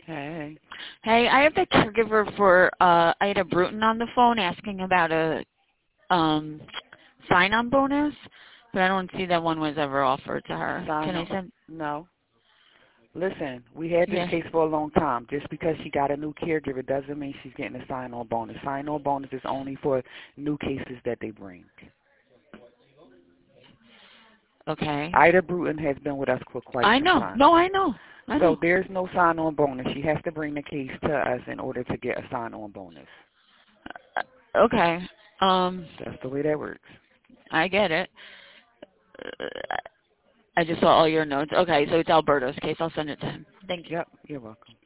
Hey. Hey, I have the caregiver for Ida Bruton on the phone asking about a um sign-on bonus, but I don't see that one was ever offered to her. Sign Can I on. send? No. Listen, we had this Yeah. case for a long time. Just because she got a new caregiver doesn't mean she's getting a sign-on bonus. Sign-on bonus is only for new cases that they bring. Okay. Ida Bruton has been with us for quite I some know. time. No, I know. I So know. there's no sign-on bonus. She has to bring the case to us in order to get a sign-on bonus. Okay. That's the way that works. I get it. Uh, I just saw all your notes. Okay, so it's Alberto's case. I'll send it to him. Thank you. Yep, you're welcome.